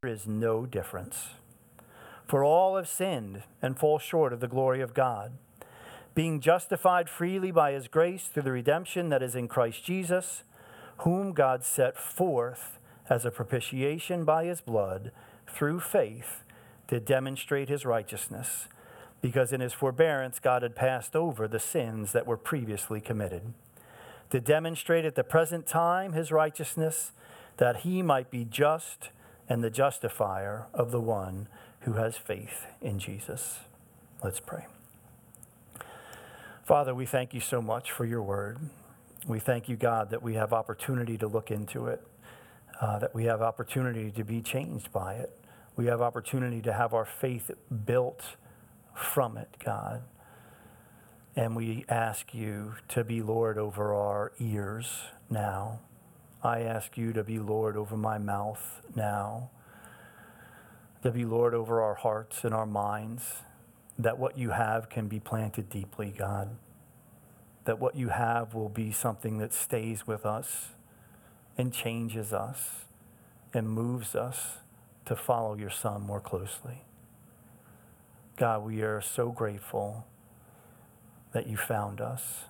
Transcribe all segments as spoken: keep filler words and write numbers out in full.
is no difference. For all have sinned and fall short of the glory of God, being justified freely by his grace through the redemption that is in Christ Jesus, whom God set forth as a propitiation by his blood through faith to demonstrate his righteousness, because in his forbearance God had passed over the sins that were previously committed, to demonstrate at the present time his righteousness, that he might be just and the justifier of the one who has faith in Jesus. Let's pray. Father, we thank you so much for your word. We thank you, God, that we have opportunity to look into it, uh, that we have opportunity to be changed by it. We have opportunity to have our faith built from it, God. And we ask you to be Lord over our ears now. I ask you to be Lord over my mouth now, to be Lord over our hearts and our minds, that what you have can be planted deeply, God, that what you have will be something that stays with us and changes us and moves us to follow your Son more closely. God, we are so grateful that you found us.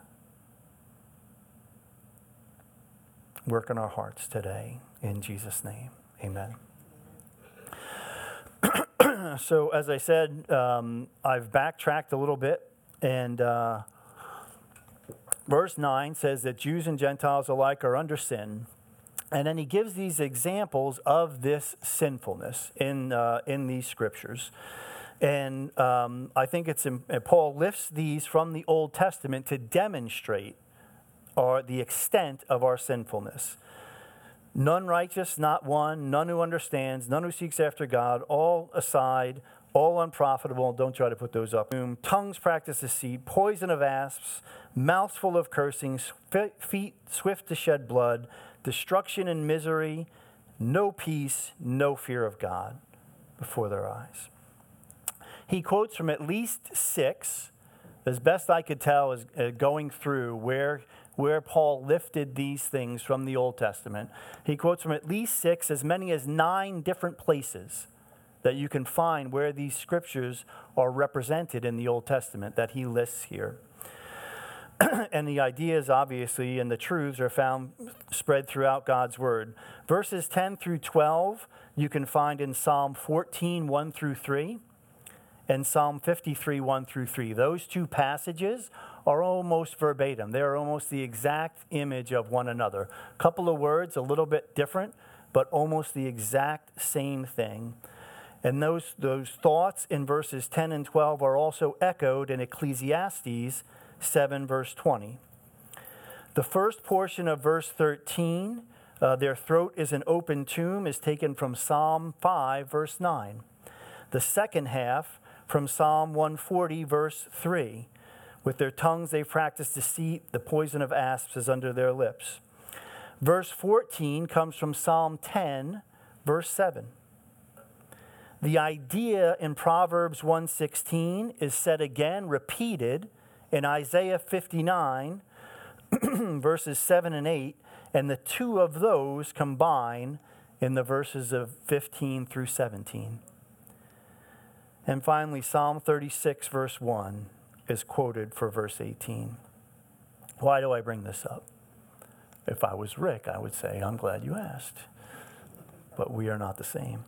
Work in our hearts today. In Jesus' name, amen. So, as I said, um, I've backtracked a little bit, and uh, verse nine says that Jews and Gentiles alike are under sin. And then he gives these examples of this sinfulness in uh, in these scriptures. And um, I think it's, Paul lifts these from the Old Testament to demonstrate our, the extent of our sinfulness. None righteous, not one, none who understands, none who seeks after God, all aside, all unprofitable. Don't try to put those up. Tongues practice deceit, poison of asps, mouths full of cursing, feet swift to shed blood, destruction and misery, no peace, no fear of God before their eyes. He quotes from at least six, as best I could tell, is uh, going through where, where Paul lifted these things from the Old Testament. He quotes from at least six, as many as nine different places that you can find where these scriptures are represented in the Old Testament that he lists here. And the ideas, obviously, and the truths are found spread throughout God's word. Verses ten through twelve, you can find in Psalm fourteen, one through three, and Psalm fifty-three, one through three. Those two passages are almost verbatim. They're almost the exact image of one another. A couple of words, a little bit different, but almost the exact same thing. And those, those thoughts in verses ten and twelve are also echoed in Ecclesiastes seven, verse twenty. The first portion of verse thirteen, uh, their throat is an open tomb, is taken from Psalm five, verse nine. The second half from Psalm one forty, verse three. With their tongues they practice deceit, the poison of asps is under their lips. Verse fourteen comes from Psalm ten, verse seven. The idea in Proverbs one sixteen is said again, repeated, in Isaiah fifty-nine, verses seven and eight, and the two of those combine in the verses of fifteen through seventeen. And finally, Psalm thirty-six, verse one, is quoted for verse eighteen. Why do I bring this up? If I was Rick, I would say, I'm glad you asked. But we are not the same.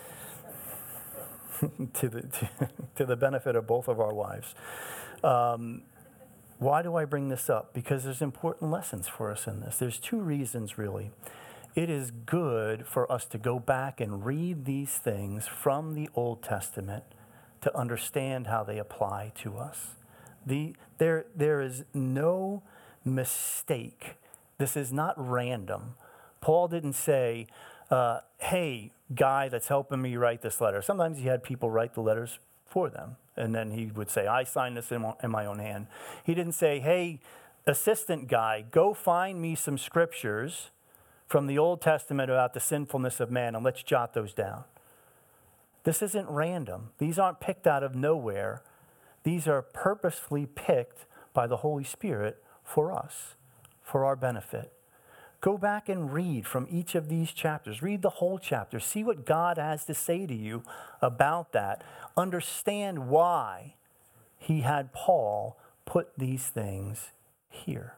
to, the, to, to the benefit of both of our wives. Um, Why do I bring this up? Because there's important lessons for us in this. There's two reasons, really. It is good for us to go back and read these things from the Old Testament to understand how they apply to us. The, there, there is no mistake. This is not random. Paul didn't say, uh, hey, guy that's helping me write this letter. Sometimes he had people write the letters for them. And then he would say, I signed this in, in my own hand. He didn't say, hey, assistant guy, go find me some scriptures from the Old Testament about the sinfulness of man, and let's jot those down. This isn't random. These aren't picked out of nowhere. These are purposefully picked by the Holy Spirit for us, for our benefit. Go back and read from each of these chapters. Read the whole chapter. See what God has to say to you about that. Understand why he had Paul put these things here.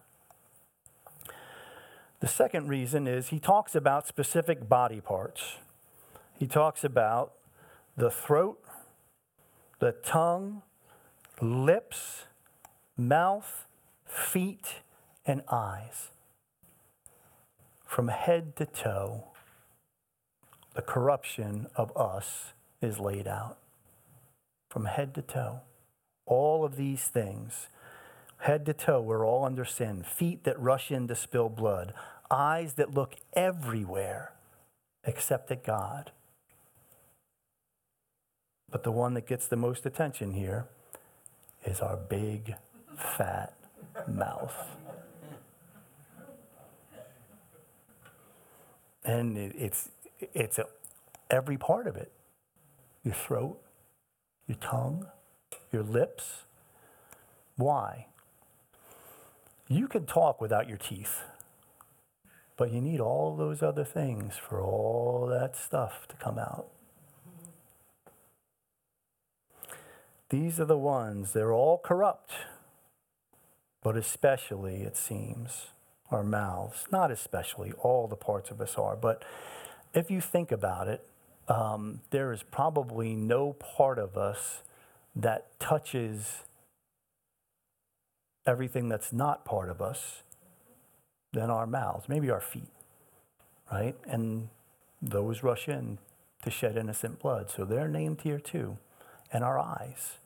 The second reason is he talks about specific body parts. He talks about the throat, the tongue, lips, mouth, feet, and eyes. From head to toe, the corruption of us is laid out. From head to toe. All of these things, head to toe, we're all under sin. Feet that rush in to spill blood. Eyes that look everywhere except at God. But the one that gets the most attention here is our big, fat mouth. And it, it's it's a, every part of it. Your throat, your tongue, your lips. Why? You can talk without your teeth, but you need all those other things for all that stuff to come out. These are the ones, they're all corrupt, but especially, it seems, our mouths. Not especially, all the parts of us are, but if you think about it, um, there is probably no part of us that touches everything that's not part of us than our mouths, maybe our feet, right? And those rush in to shed innocent blood, so they're named here too. And our eyes.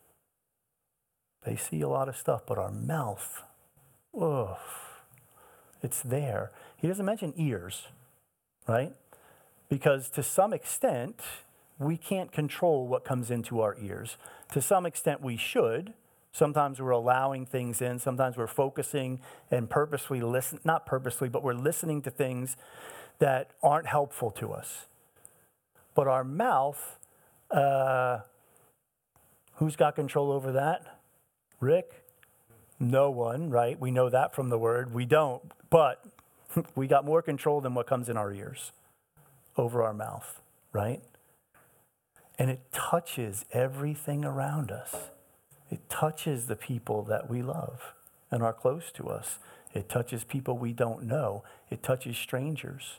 They see a lot of stuff, but our mouth, ugh, it's there. He doesn't mention ears, right? Because to some extent, we can't control what comes into our ears. To some extent, we should. Sometimes we're allowing things in. Sometimes we're focusing and purposely listen, not purposely, but we're listening to things that aren't helpful to us. But our mouth, uh, who's got control over that? Rick? No one, right? We know that from the word. We don't, but we got more control than what comes in our ears over our mouth, right? And it touches everything around us. It touches the people that we love and are close to us. It touches people we don't know. It touches strangers.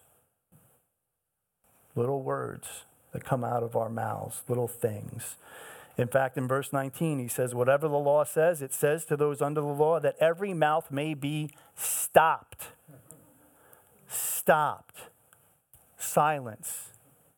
Little words that come out of our mouths, little things. In fact, in verse nineteen, he says, whatever the law says, it says to those under the law that every mouth may be stopped. Stopped. Silence.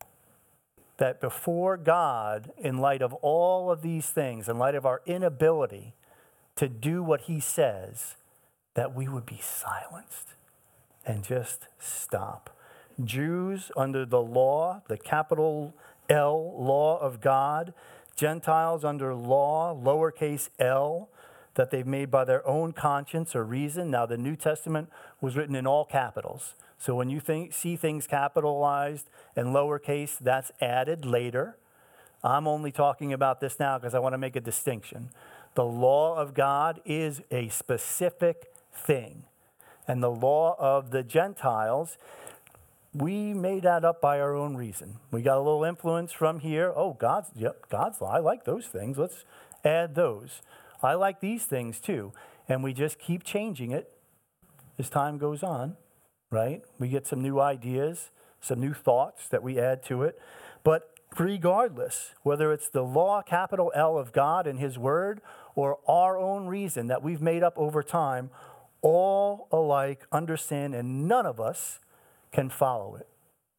That before God, in light of all of these things, in light of our inability to do what he says, that we would be silenced and just stop. Jews under the law, the capital L law of God, Gentiles under law, lowercase l, that they've made by their own conscience or reason. Now, the New Testament was written in all capitals. So when you think, see things capitalized and lowercase, that's added later. I'm only talking about this now because I want to make a distinction. The law of God is a specific thing. And the law of the Gentiles, we made that up by our own reason. We got a little influence from here. Oh, God's, yep, God's law. I like those things. Let's add those. I like these things too. And we just keep changing it as time goes on, right? We get some new ideas, some new thoughts that we add to it. But regardless, whether it's the law, capital L of God and his word, or our own reason that we've made up over time, all alike under sin, and none of us can follow it.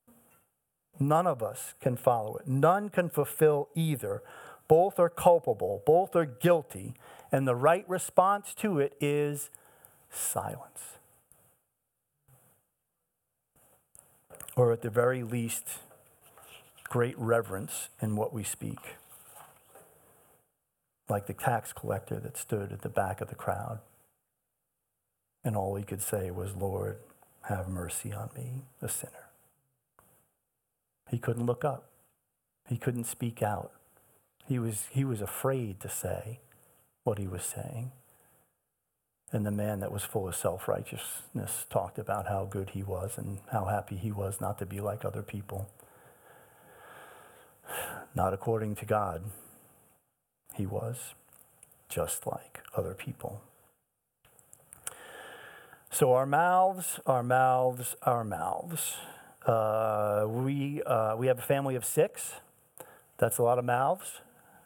None of us can follow it. None can fulfill either. Both are culpable. Both are guilty. And the right response to it is silence. Or at the very least, great reverence in what we speak. Like the tax collector that stood at the back of the crowd. And all he could say was, Lord, have mercy on me, a sinner. He couldn't look up. He couldn't speak out. He was, he was afraid to say what he was saying. And the man that was full of self-righteousness talked about how good he was and how happy he was not to be like other people. Not according to God. He was just like other people. So our mouths, our mouths, our mouths. Uh, we uh, we have a family of six. That's a lot of mouths.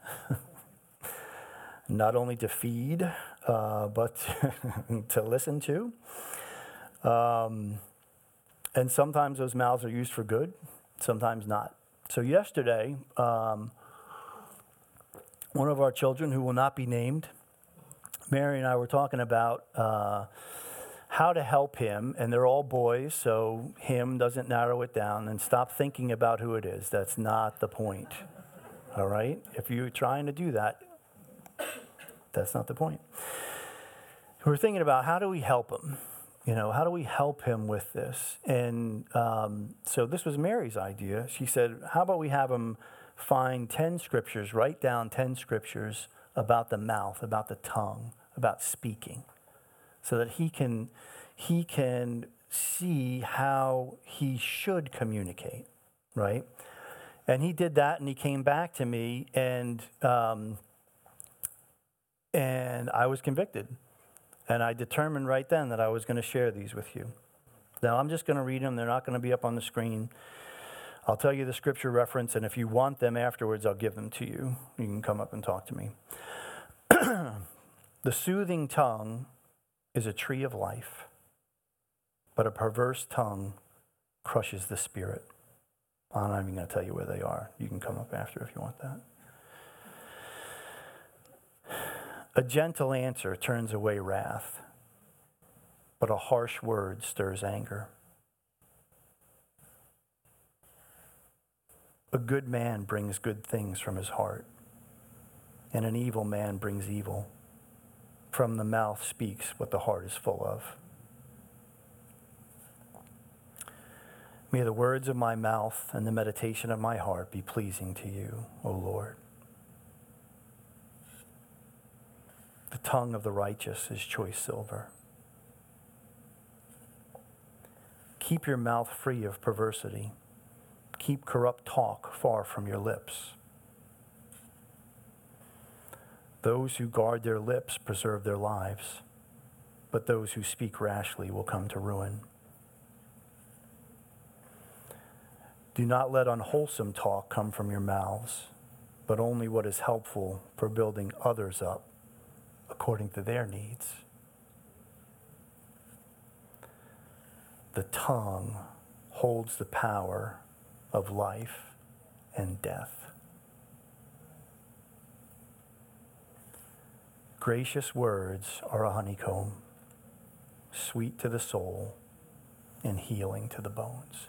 Not only to feed, uh, but to listen to. Um, and sometimes those mouths are used for good, sometimes not. So yesterday, um, one of our children, who will not be named, Mary and I were talking about uh, how to help him, and they're all boys, so him doesn't narrow it down, and stop thinking about who it is. That's not the point, all right? If you're trying to do that, that's not the point. We're thinking about how do we help him? You know, how do we help him with this? And um, so this was Mary's idea. She said, how about we have him find ten scriptures, write down ten scriptures about the mouth, about the tongue, about speaking, so that he can he can see how he should communicate, right? And he did that, and he came back to me, and um, and I was convicted. And I determined right then that I was going to share these with you. Now, I'm just going to read them. They're not going to be up on the screen. I'll tell you the scripture reference, and if you want them afterwards, I'll give them to you. You can come up and talk to me. The soothing tongue is a tree of life, but a perverse tongue crushes the spirit. I'm not even going to tell you where they are. You can come up after if you want that. A gentle answer turns away wrath, but a harsh word stirs anger. A good man brings good things from his heart, and an evil man brings evil. From the mouth speaks what the heart is full of. May the words of my mouth and the meditation of my heart be pleasing to you, O Lord. The tongue of the righteous is choice silver. Keep your mouth free of perversity. Keep corrupt talk far from your lips. Those who guard their lips preserve their lives, but those who speak rashly will come to ruin. Do not let unwholesome talk come from your mouths, but only what is helpful for building others up according to their needs. The tongue holds the power of life and death. Gracious words are a honeycomb, sweet to the soul and healing to the bones.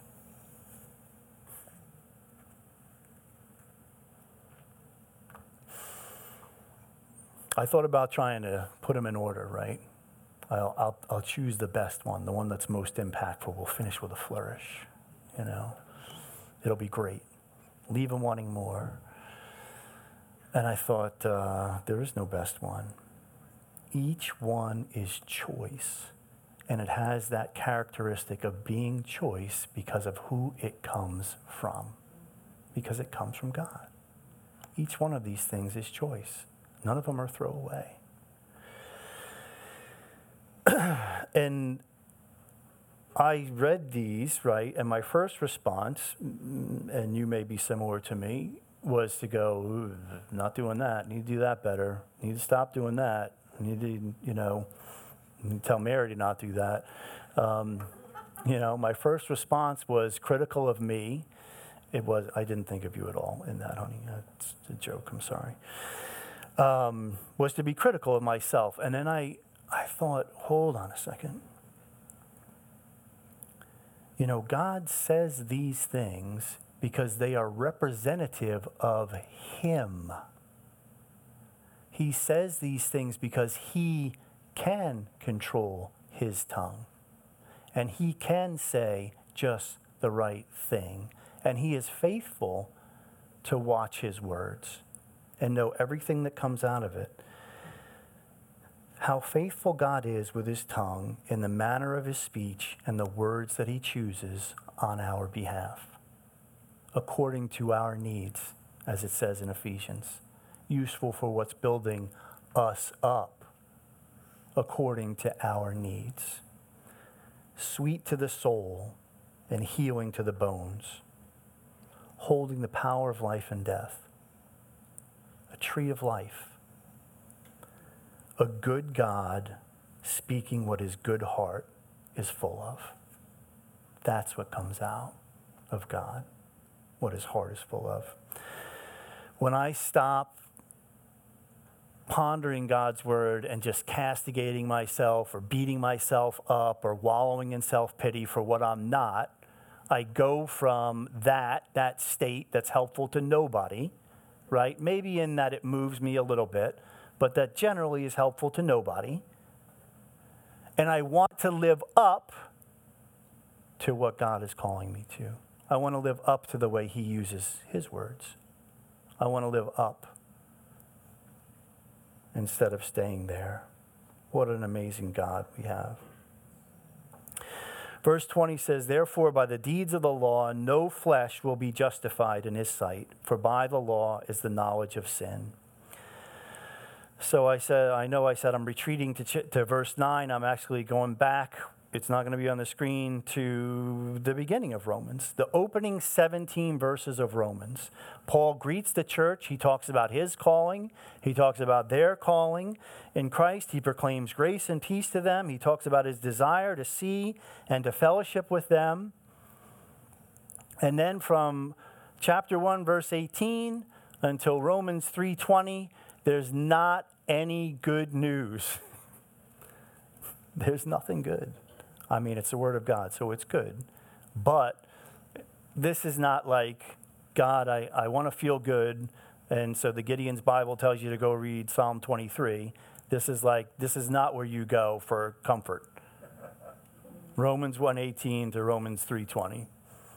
I thought about trying to put them in order, right? I'll, I'll, I'll choose the best one, the one that's most impactful. We'll finish with a flourish, you know. It'll be great. Leave them wanting more. And I thought, uh, there is no best one. Each one is choice, and it has that characteristic of being choice because of who it comes from, because it comes from God. Each one of these things is choice. None of them are throwaway. And I read these, right, and my first response, and you may be similar to me, was to go, not doing that, need to do that better, need to stop doing that, need to, you know, need to tell Mary to not do that. Um, you know, my first response was critical of me. It was, I didn't think of you at all in that, honey. That's a joke, I'm sorry. Um, was to be critical of myself. And then I, I thought, hold on a second. You know, God says these things because they are representative of Him. He says these things because He can control His tongue. And He can say just the right thing. And He is faithful to watch His words and know everything that comes out of it. how faithful God is with his tongue in the manner of his speech and the words that he chooses on our behalf, according to our needs, as it says in Ephesians, useful for what's building us up according to our needs, sweet to the soul and healing to the bones, holding the power of life and death, a tree of life, a good God speaking what his good heart is full of. That's what comes out of God, what his heart is full of. When I stop pondering God's word and just castigating myself or beating myself up or wallowing in self-pity for what I'm not, I go from that, that state that's helpful to nobody, right? Maybe in that it moves me a little bit, but that generally is helpful to nobody. And I want to live up to what God is calling me to. I want to live up to the way he uses his words. I want to live up instead of staying there. What an amazing God we have. Verse twenty says, therefore, by the deeds of the law, no flesh will be justified in his sight, for by the law is the knowledge of sin. So I said, I know I said I'm retreating to, ch- to verse nine. I'm actually going back. It's not going to be on the screen, to the beginning of Romans, the opening seventeen verses of Romans. Paul greets the church. He talks about his calling. He talks about their calling in Christ. He proclaims grace and peace to them. He talks about his desire to see and to fellowship with them. And then from chapter one, verse eighteen until Romans three twenty, there's not any good news. There's nothing good. I mean, it's the word of God, so it's good. But this is not like, God, I, I want to feel good, and so the Gideon's Bible tells you to go read Psalm twenty-three. This is like, this is not where you go for comfort. Romans one eighteen to Romans three twenty.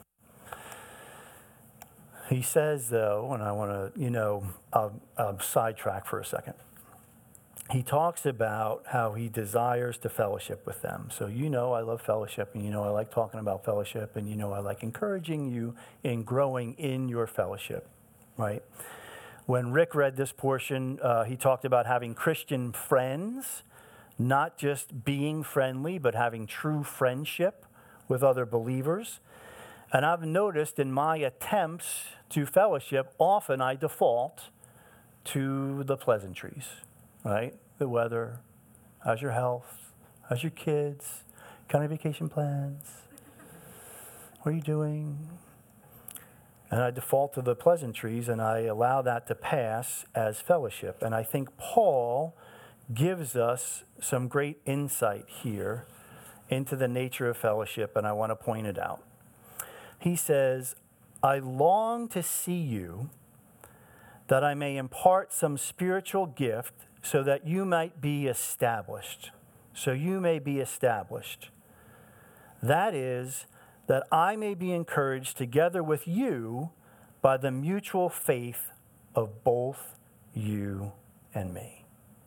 He says, though, and I want to, you know, I'll, I'll sidetrack for a second. He talks about how he desires to fellowship with them. So you know I love fellowship, and you know I like talking about fellowship, and you know I like encouraging you in growing in your fellowship, right? When Rick read this portion, uh, he talked about having Christian friends, not just being friendly, but having true friendship with other believers. And I've noticed in my attempts to fellowship, often I default to the pleasantries. Right? The weather, how's your health, how's your kids, kind of vacation plans, what are you doing? And I default to the pleasantries, and I allow that to pass as fellowship. And I think Paul gives us some great insight here into the nature of fellowship, and I want to point it out. He says, I long to see you, that I may impart some spiritual gift, so that you might be established. So you may be established. That is, that I may be encouraged together with you by the mutual faith of both you and me.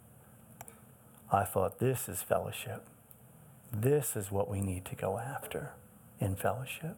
I thought, this is fellowship. This is what we need to go after in fellowship.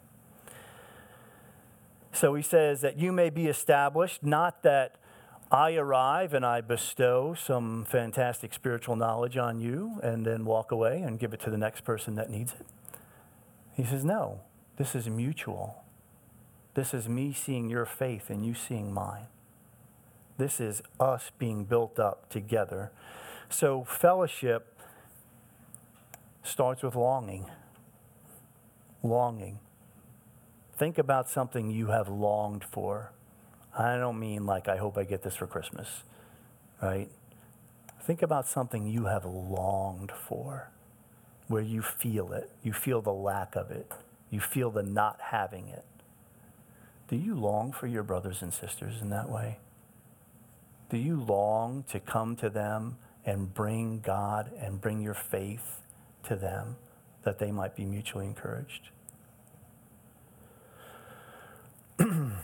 So he says that you may be established, not that I arrive and I bestow some fantastic spiritual knowledge on you and then walk away and give it to the next person that needs it. He says, no, this is mutual. This is me seeing your faith and you seeing mine. This is us being built up together. So fellowship starts with longing. Longing. Think about something you have longed for. I don't mean like, I hope I get this for Christmas, right? Think about something you have longed for, where you feel it. You feel the lack of it. You feel the not having it. Do you long for your brothers and sisters in that way? Do you long to come to them and bring God and bring your faith to them, that they might be mutually encouraged?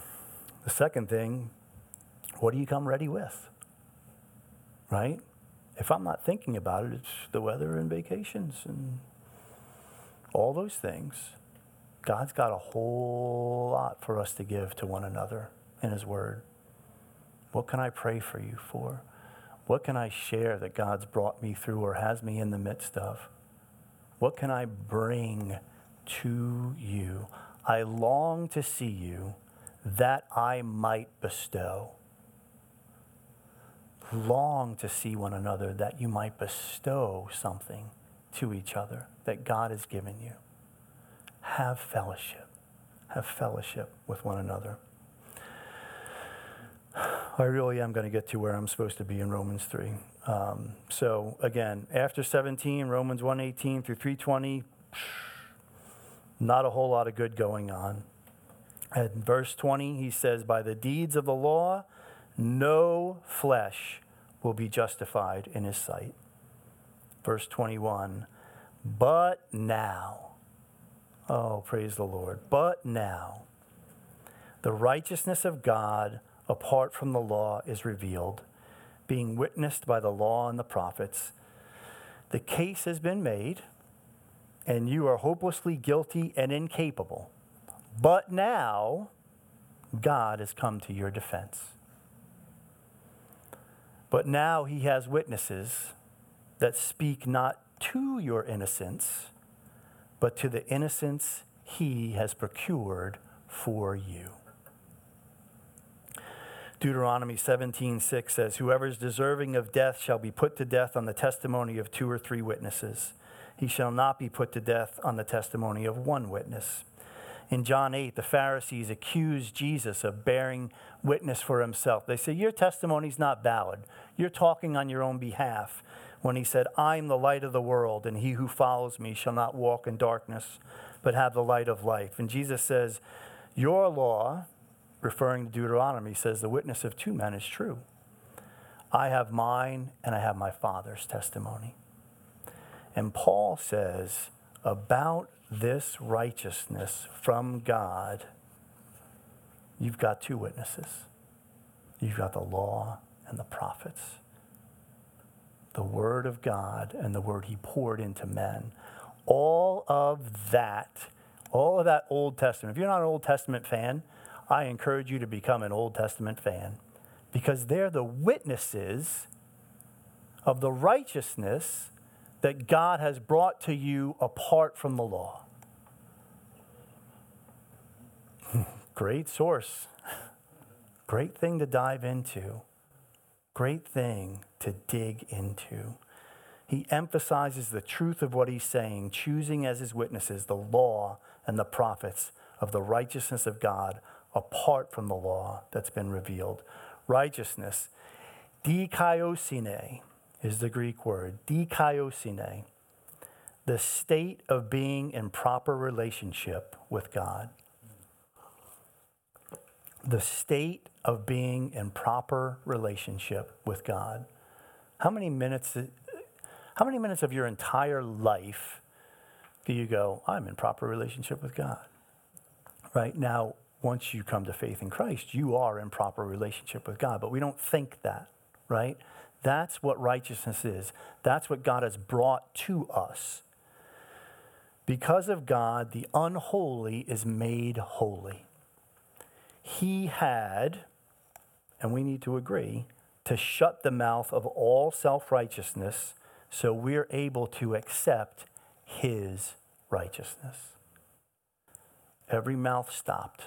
The second thing, what do you come ready with? Right? If I'm not thinking about it, it's the weather and vacations and all those things. God's got a whole lot for us to give to one another in his word. What can I pray for you for? What can I share that God's brought me through or has me in the midst of? What can I bring to you? I long to see you that I might bestow. Long to see one another that you might bestow something to each other that God has given you. Have fellowship. Have fellowship with one another. I really am going to get to where I'm supposed to be in Romans three. Um, so again, after seventeen, Romans one eighteen through three twenty, not a whole lot of good going on. At verse twenty, he says, by the deeds of the law, no flesh will be justified in his sight. Verse twenty-one, but now, oh, praise the Lord, but now, the righteousness of God apart from the law is revealed, being witnessed by the law and the prophets. The case has been made, and you are hopelessly guilty and incapable. But now, God has come to your defense. But now he has witnesses that speak not to your innocence, but to the innocence he has procured for you. Deuteronomy seventeen six says, whoever is deserving of death shall be put to death on the testimony of two or three witnesses. He shall not be put to death on the testimony of one witness. In John eight, the Pharisees accused Jesus of bearing witness for himself. They say, your testimony's not valid. You're talking on your own behalf. When he said, I am the light of the world, and he who follows me shall not walk in darkness, but have the light of life. And Jesus says, your law, referring to Deuteronomy, says the witness of two men is true. I have mine, and I have my Father's testimony. And Paul says about this righteousness from God, you've got two witnesses. You've got the law and the prophets. The word of God and the word he poured into men. All of that, all of that Old Testament. If you're not an Old Testament fan, I encourage you to become an Old Testament fan, because they're the witnesses of the righteousness that God has brought to you apart from the law. Great source. Great thing to dive into. Great thing to dig into. He emphasizes the truth of what he's saying, choosing as his witnesses the law and the prophets of the righteousness of God apart from the law that's been revealed. Righteousness, dikaiosine, is the Greek word, dikaiosine, the state of being in proper relationship with God. The state of being in proper relationship with God. How many minutes, how many minutes of your entire life do you go, I'm in proper relationship with God? Right now, once you come to faith in Christ, you are in proper relationship with God, but we don't think that, right? That's what righteousness is. That's what God has brought to us. Because of God, the unholy is made holy. He had, and we need to agree, to shut the mouth of all self-righteousness so we're able to accept his righteousness. Every mouth stopped.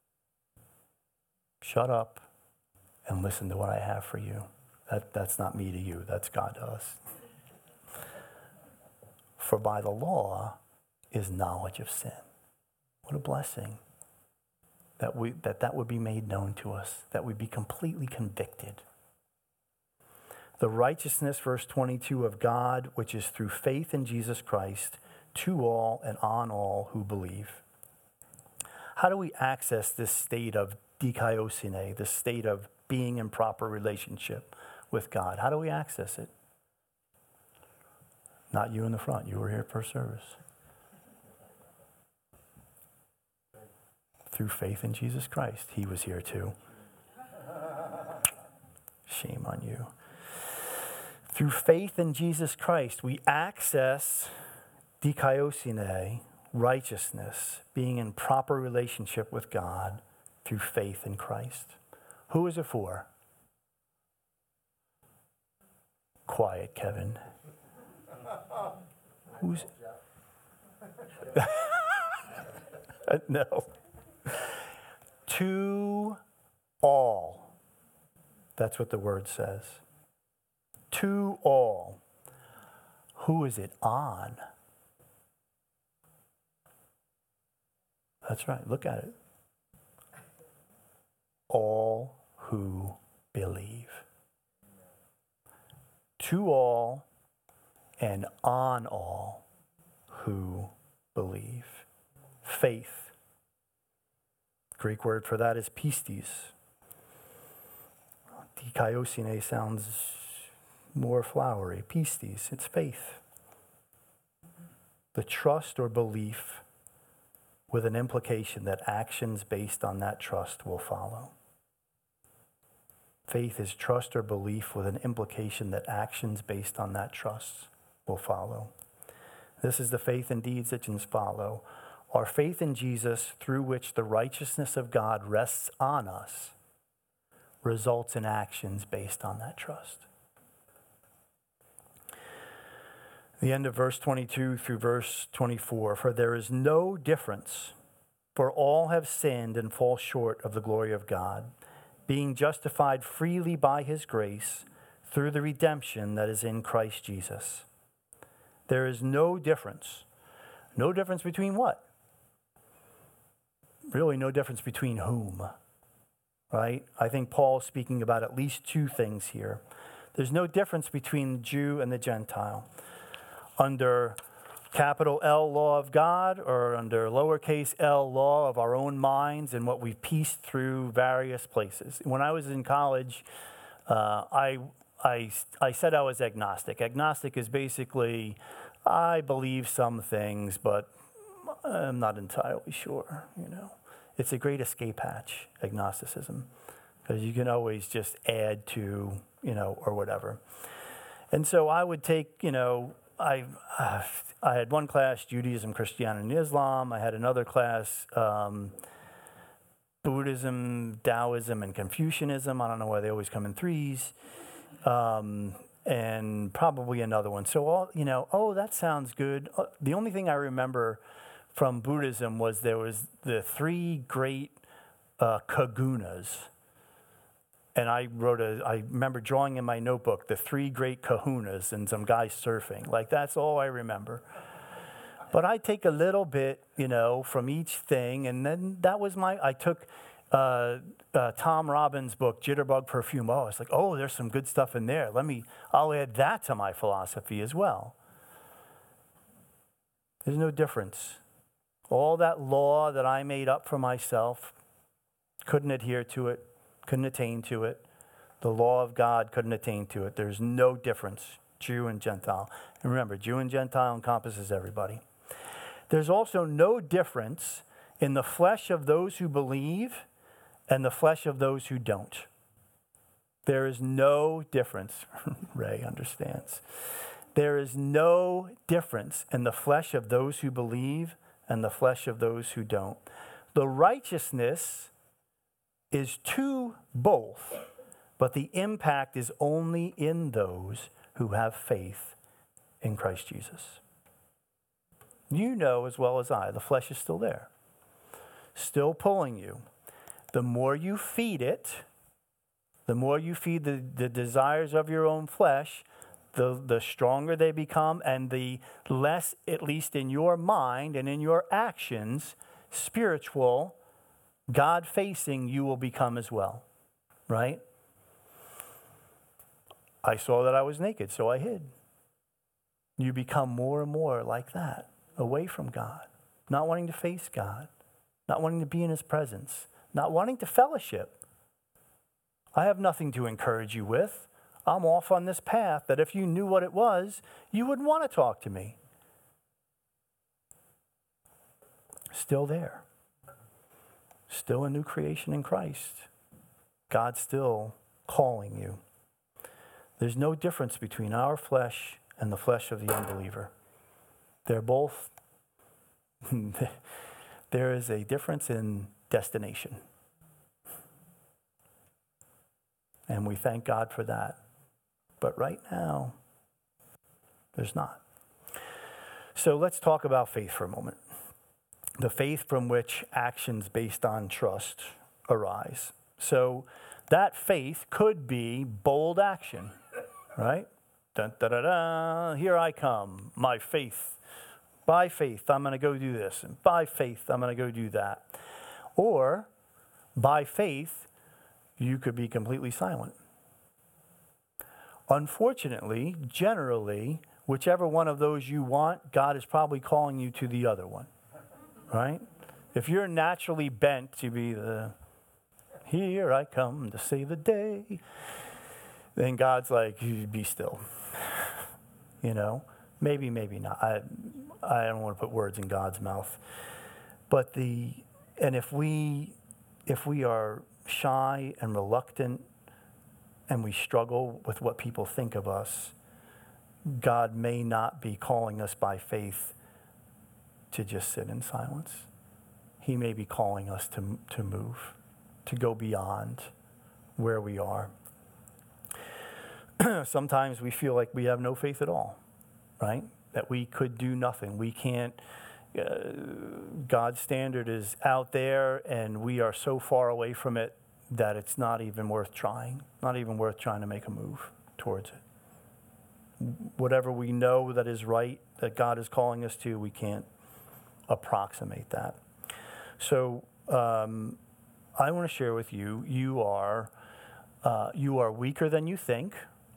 Shut up and listen to what I have for you. That, that's not me to you, that's God to us. For by the law is knowledge of sin. What a blessing that we that, that would be made known to us, that we'd be completely convicted. The righteousness, verse twenty-two, of God, which is through faith in Jesus Christ, to all and on all who believe. How do we access this state of dikaiosine, this state of being in proper relationship with God? How do we access it? Not you in the front. You were here per service. Through faith in Jesus Christ. He was here too. Shame on you. Through faith in Jesus Christ, we access dikaiosune, righteousness, being in proper relationship with God through faith in Christ. Who is it for? Quiet, Kevin. Who's? No. To all. That's what the word says. To all. Who is it on? That's right. Look at it. All who believe. To all and on all who believe. Faith. Greek word for that is pistis. Dikaiosune sounds more flowery. Pistis, it's faith. The trust or belief with an implication that actions based on that trust will follow. Faith is trust or belief with an implication that actions based on that trust will follow. This is the faith and deeds that can follow. Our faith in Jesus, through which the righteousness of God rests on us, results in actions based on that trust. The end of verse twenty-two through verse twenty-four, for there is no difference, for all have sinned and fall short of the glory of God, being justified freely by his grace through the redemption that is in Christ Jesus. There is no difference. No difference between what? Really no difference between whom, right? I think Paul's speaking about at least two things here. There's no difference between the Jew and the Gentile. Under capital L law of God or under lowercase l law of our own minds and what we've pieced through various places. When I was in college, uh, I, I, I said I was agnostic. Agnostic is basically, I believe some things, but I'm not entirely sure, you know. It's a great escape hatch, agnosticism, because you can always just add to, you know, or whatever. And so I would take, you know, I uh, I had one class, Judaism, Christianity, and Islam. I had another class, um, Buddhism, Taoism, and Confucianism. I don't know why they always come in threes. Um, and probably another one. So all, you know, oh, that sounds good. Uh, the only thing I remember from Buddhism was there was the three great uh, kahunas. And I wrote a, I remember drawing in my notebook the three great kahunas and some guys surfing. Like, that's all I remember. But I take a little bit, you know, from each thing. And then that was my, I took uh, uh, Tom Robbins' book, Jitterbug Perfume. Oh, it's like, oh, there's some good stuff in there. Let me, I'll add that to my philosophy as well. There's no difference. All that law that I made up for myself, couldn't adhere to it, couldn't attain to it. The law of God couldn't attain to it. There's no difference, Jew and Gentile. And remember, Jew and Gentile encompasses everybody. There's also no difference in the flesh of those who believe and the flesh of those who don't. There is no difference. Ray understands. There is no difference in the flesh of those who believe and the flesh of those who don't. The righteousness is to both, but the impact is only in those who have faith in Christ Jesus. You know as well as I, the flesh is still there, still pulling you. The more you feed it, the more you feed the, the desires of your own flesh, the, the stronger they become, and the less, at least in your mind and in your actions, spiritual, God-facing you will become as well, right? I saw that I was naked, so I hid. You become more and more like that, away from God, not wanting to face God, not wanting to be in his presence, not wanting to fellowship. I have nothing to encourage you with. I'm off on this path that if you knew what it was, you wouldn't want to talk to me. Still there. Still a new creation in Christ. God's still calling you. There's no difference between our flesh and the flesh of the unbeliever. They're both, there is a difference in destination. And we thank God for that. But right now, there's not. So let's talk about faith for a moment. The faith from which actions based on trust arise. So that faith could be bold action, right? Dun, da, da, da, here I come, my faith. By faith, I'm going to go do this. And by faith, I'm going to go do that. Or by faith, you could be completely silent. Unfortunately, generally, whichever one of those you want, God is probably calling you to the other one, right? If you're naturally bent to be the, here I come to save the day, then God's like, you be still. You know, maybe, maybe not. I, I don't want to put words in God's mouth. But the, and if we, if we are shy and reluctant and we struggle with what people think of us, God may not be calling us by faith to just sit in silence. He may be calling us to, to move, to go beyond where we are. Sometimes we feel like we have no faith at all, right? That we could do nothing. We can't, uh, God's standard is out there and we are so far away from it that it's not even worth trying, not even worth trying to make a move towards it. Whatever we know that is right, that God is calling us to, we can't approximate that. So um, I want to share with you, you are, uh, you are weaker than you think,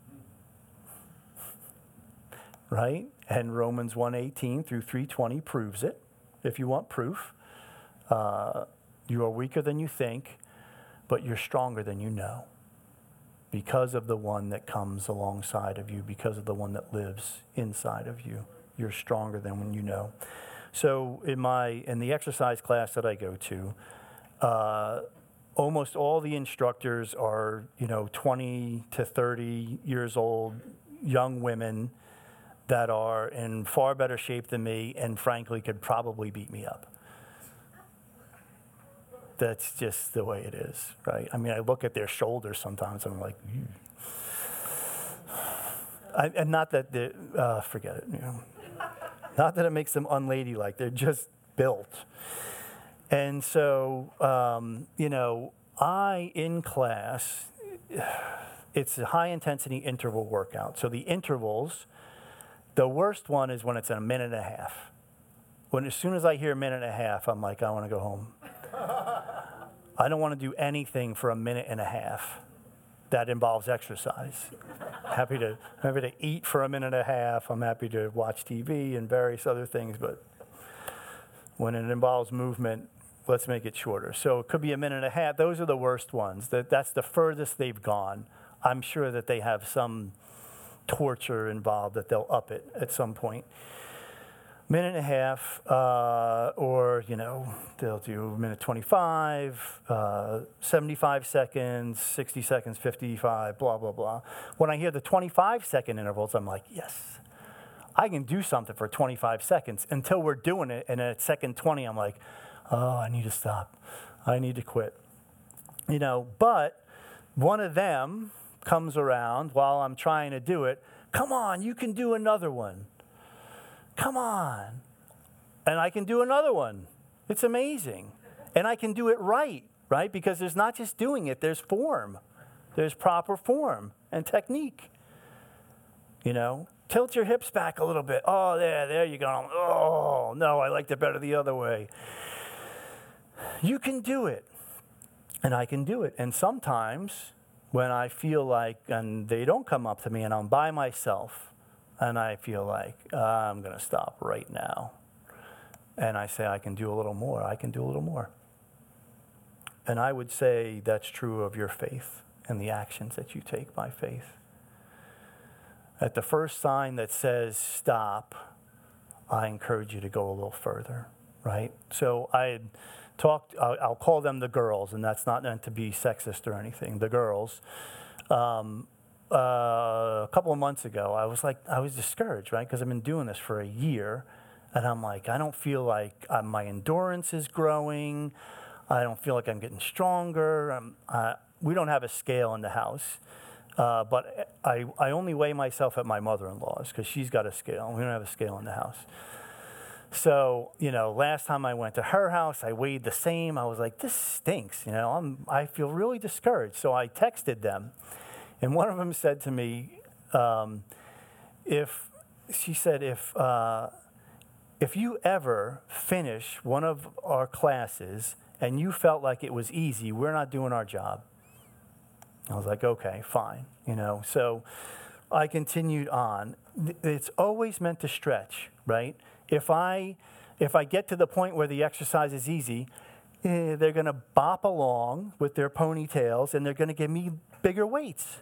right? And Romans one eighteen through three twenty proves it, if you want proof. Uh, you are weaker than you think, but you're stronger than you know because of the one that comes alongside of you, because of the one that lives inside of you. You're stronger than when you know. So in my in the exercise class that I go to, uh, almost all the instructors are, you know, twenty to thirty years old, young women that are in far better shape than me and frankly could probably beat me up. That's just the way it is, right? I mean, I look at their shoulders sometimes and I'm like, I, and not that they, uh, forget it, you know. Not that it makes them unladylike, they're just built. And so, um, you know, I, in class, it's a high intensity interval workout. So the intervals, the worst one is when it's a minute and a half. When as soon as I hear a minute and a half, I'm like, I want to go home. I don't want to do anything for a minute and a half that involves exercise. happy to happy to eat for a minute and a half. I'm happy to watch T V and various other things, but when it involves movement, let's make it shorter. So it could be a minute and a half. Those are the worst ones. That that's the furthest they've gone. I'm sure that they have some torture involved that they'll up it at some point. Minute and a half, uh, or, you know, they'll do minute twenty-five, uh, seventy-five seconds, sixty seconds, fifty-five, blah, blah, blah. When I hear the twenty-five second intervals, I'm like, yes, I can do something for twenty-five seconds until we're doing it. And at second twenty, I'm like, oh, I need to stop. I need to quit. You know, but one of them comes around while I'm trying to do it. Come on, you can do another one. Come on. And I can do another one. It's amazing. And I can do it right, right? Because there's not just doing it, there's form. There's proper form and technique. You know, tilt your hips back a little bit. Oh, there, there you go. Oh, no, I liked it better the other way. You can do it. And I can do it. And sometimes when I feel like, and they don't come up to me and I'm by myself, and I feel like, uh, I'm going to stop right now. And I say, I can do a little more. I can do a little more. And I would say that's true of your faith and the actions that you take by faith. At the first sign that says stop, I encourage you to go a little further, right? So I had talked, I'll, I'll call them the girls, and that's not meant to be sexist or anything, the girls. Um, uh, a couple of months ago, I was like, I was discouraged, right? Because I've been doing this for a year. And I'm like, I don't feel like uh, my endurance is growing. I don't feel like I'm getting stronger. I'm, uh, we don't have a scale in the house. Uh, but I, I only weigh myself at my mother-in-law's because she's got a scale. We don't have a scale in the house. So, you know, last time I went to her house, I weighed the same. I was like, this stinks. You know, I'm, I feel really discouraged. So I texted them. And one of them said to me, um, if, she said, if, uh, if you ever finish one of our classes and you felt like it was easy, we're not doing our job. I was like, okay, fine, you know. So I continued on. It's always meant to stretch, right? If I, if I get to the point where the exercise is easy, eh, they're going to bop along with their ponytails and they're going to give me bigger weights.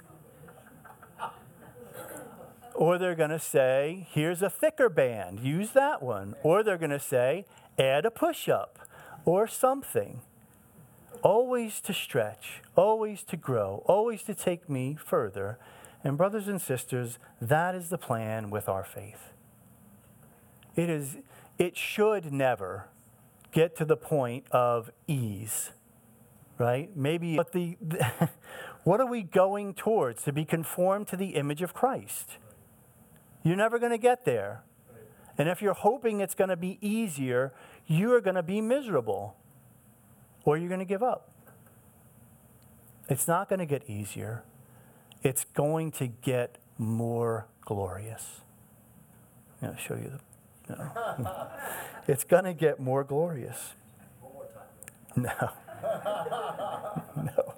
Or they're going to say, here's a thicker band, use that one. Or they're going to say, add a push-up or something. Always to stretch, always to grow, always to take me further. And brothers and sisters, that is the plan with our faith. It is, it should never get to the point of ease, right? Maybe, but the, the what are we going towards? To be conformed to the image of Christ. You're never going to get there. And if you're hoping it's going to be easier, you're going to be miserable. Or you're going to give up. It's not going to get easier. It's going to get more glorious. I'm going to show you the... No. It's going to get more glorious. One more time. No. No.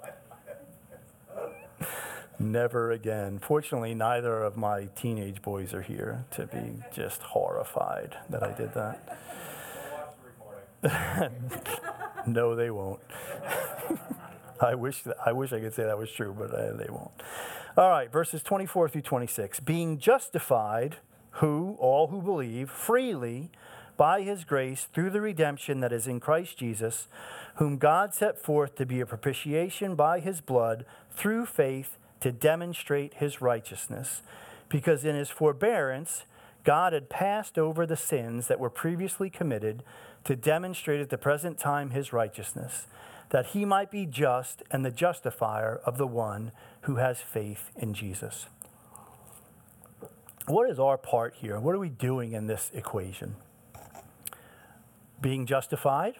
Never again. Fortunately, neither of my teenage boys are here to be just horrified that I did that. No, they won't. I wish that, I wish I could say that was true, but uh, they won't. All right, verses twenty-four through twenty-six. Being justified, who, all who believe, freely by his grace through the redemption that is in Christ Jesus, whom God set forth to be a propitiation by his blood through faith to demonstrate his righteousness, because in his forbearance God had passed over the sins that were previously committed to demonstrate at the present time his righteousness, that he might be just and the justifier of the one who has faith in Jesus. What is our part here? What are we doing in this equation? Being justified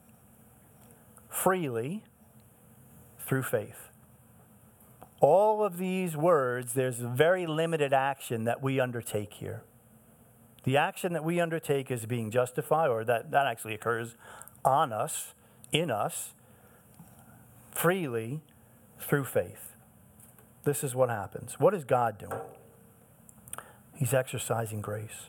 freely through faith. All of these words, there's very limited action that we undertake here. The action that we undertake is being justified, or that, that actually occurs on us, in us, freely through faith. This is what happens. What is God doing? He's exercising grace.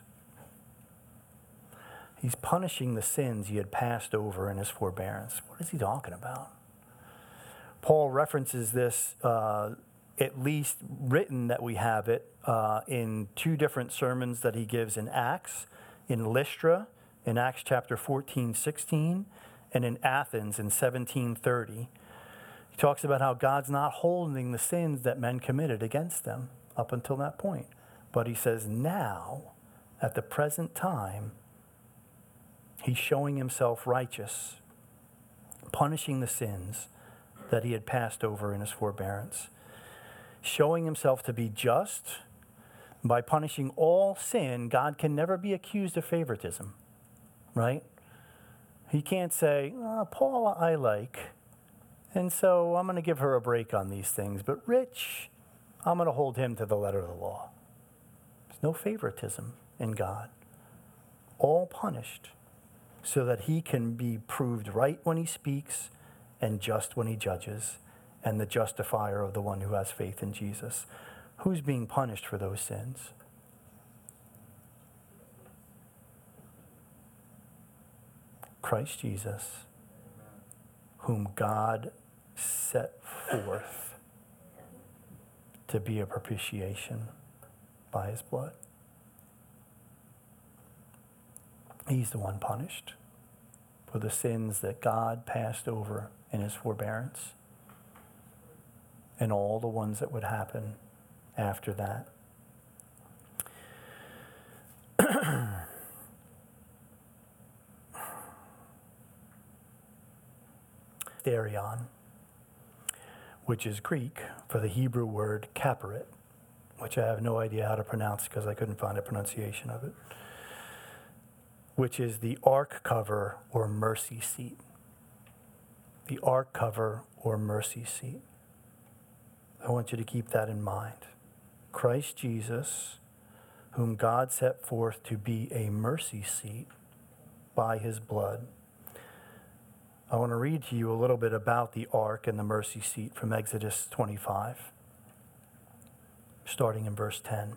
He's punishing the sins he had passed over in his forbearance. What is he talking about? Paul references this, uh, at least written that we have it, uh, in two different sermons that he gives in Acts, in Lystra, in Acts chapter fourteen, sixteen, and in Athens in seventeen thirty. He talks about how God's not holding the sins that men committed against them up until that point. But he says now, at the present time, he's showing himself righteous, punishing the sins that he had passed over in his forbearance, showing himself to be just. By punishing all sin, God can never be accused of favoritism, right? He can't say, oh, Paul I like, and so I'm going to give her a break on these things, but Rich, I'm going to hold him to the letter of the law. There's no favoritism in God. All punished so that he can be proved right when he speaks and just when he judges, and the justifier of the one who has faith in Jesus. Who's being punished for those sins? Christ Jesus, whom God set forth to be a propitiation by his blood. He's the one punished for the sins that God passed over in his forbearance, and all the ones that would happen after that. Therion, which is Greek for the Hebrew word kaparet, which I have no idea how to pronounce because I couldn't find a pronunciation of it, which is the ark cover or mercy seat. The ark cover or mercy seat. I want you to keep that in mind. Christ Jesus, whom God set forth to be a mercy seat by his blood. I want to read to you a little bit about the ark and the mercy seat from Exodus twenty-five, starting in verse ten.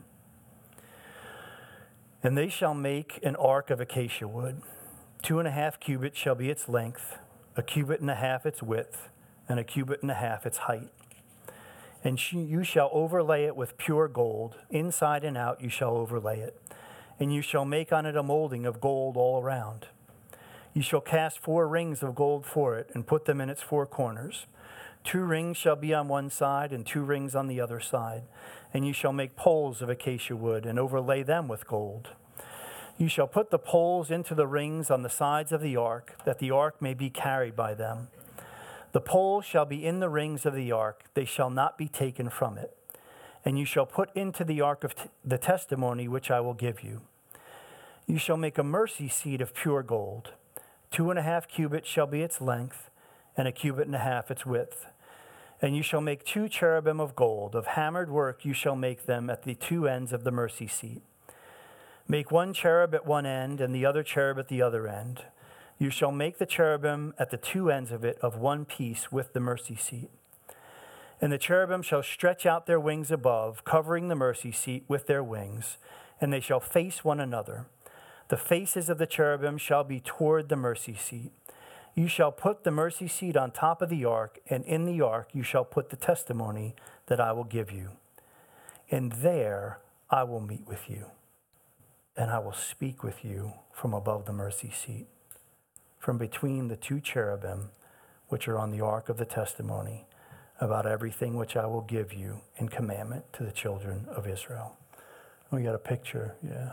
And they shall make an ark of acacia wood. Two and a half cubits shall be its length, a cubit and a half its width, and a cubit and a half its height. And she, you shall overlay it with pure gold. Inside and out you shall overlay it. And you shall make on it a molding of gold all around. You shall cast four rings of gold for it, and put them in its four corners. Two rings shall be on one side, and two rings on the other side. And you shall make poles of acacia wood, and overlay them with gold. You shall put the poles into the rings on the sides of the ark, that the ark may be carried by them. The poles shall be in the rings of the ark, they shall not be taken from it. And you shall put into the ark of t- the testimony which I will give you. You shall make a mercy seat of pure gold. Two and a half cubits shall be its length, and a cubit and a half its width. And you shall make two cherubim of gold. Of hammered work you shall make them at the two ends of the mercy seat. Make one cherub at one end, and the other cherub at the other end. You shall make the cherubim at the two ends of it of one piece with the mercy seat. And the cherubim shall stretch out their wings above, covering the mercy seat with their wings, and they shall face one another. The faces of the cherubim shall be toward the mercy seat. You shall put the mercy seat on top of the ark, and in the ark you shall put the testimony that I will give you. And there I will meet with you, and I will speak with you from above the mercy seat, from between the two cherubim which are on the ark of the testimony, about everything which I will give you in commandment to the children of Israel. We got a picture, yeah,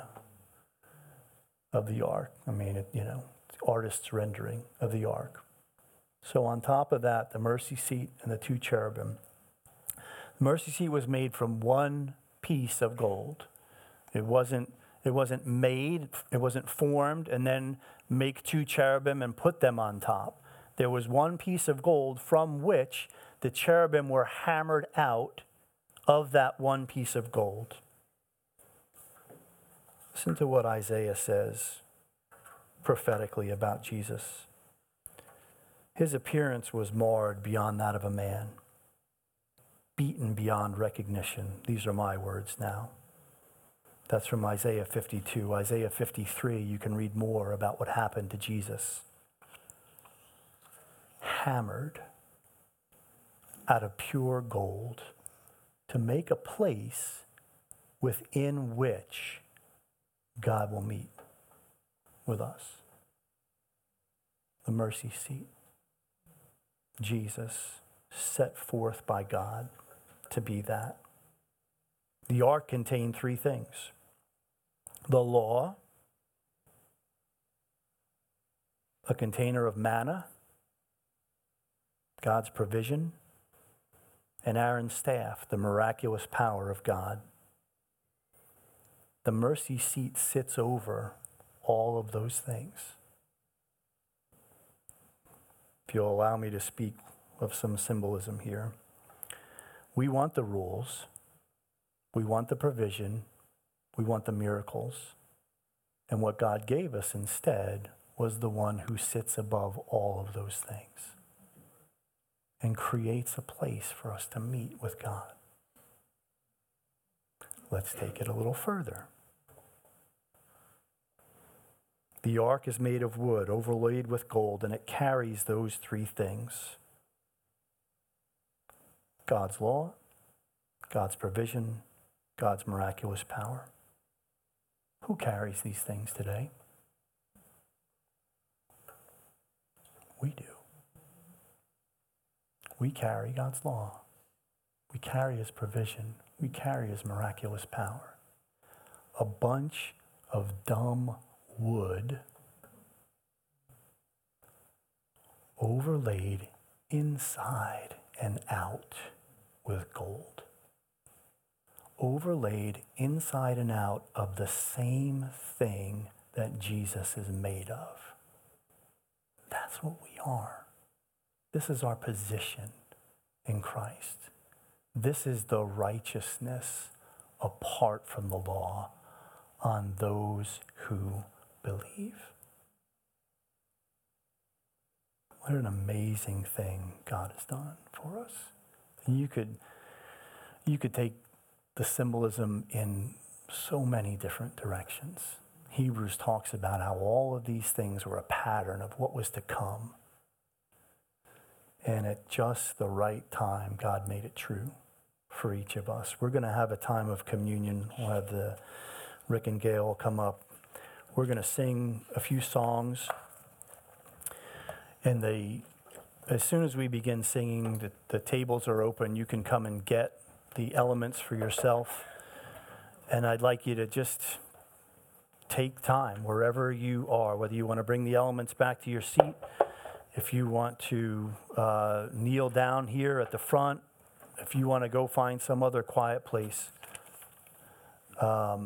of the ark. I mean, it, you know, artist's rendering of the ark. So on top of that, the mercy seat and the two cherubim. The mercy seat was made from one piece of gold. It wasn't, it wasn't made, it wasn't formed, and then make two cherubim and put them on top. There was one piece of gold from which the cherubim were hammered out of that one piece of gold. Listen to what Isaiah says prophetically about Jesus. His appearance was marred beyond that of a man, beaten beyond recognition. These are my words now. That's from Isaiah fifty-two. Isaiah fifty-three, you can read more about what happened to Jesus. Hammered out of pure gold to make a place within which God will meet with us. The mercy seat. Jesus set forth by God to be that. The ark contained three things: the law, a container of manna, God's provision, and Aaron's staff, the miraculous power of God. The mercy seat sits over all of those things. If you'll allow me to speak of some symbolism here. We want the rules. We want the provision. We want the miracles. And what God gave us instead was the one who sits above all of those things and creates a place for us to meet with God. Let's take it a little further. The ark is made of wood, overlaid with gold, and it carries those three things: God's law, God's provision, God's miraculous power. Who carries these things today? We do. We carry God's law. We carry his provision. we carry his miraculous power. A bunch of dumb wood overlaid inside and out with gold. Overlaid inside and out of the same thing that Jesus is made of. That's what we are. This is our position in Christ. This is the righteousness apart from the law on those who believe. What an amazing thing God has done for us. And you could, you could take the symbolism in so many different directions. Hebrews talks about how all of these things were a pattern of what was to come. And at just the right time, God made it true for each of us. We're going to have a time of communion. We'll have the Rick and Gail come up. We're going to sing a few songs. And they, as soon as we begin singing, the, the tables are open. You can come and get the elements for yourself. And I'd like you to just take time wherever you are, whether you want to bring the elements back to your seat, if you want to uh, kneel down here at the front, if you want to go find some other quiet place. Um,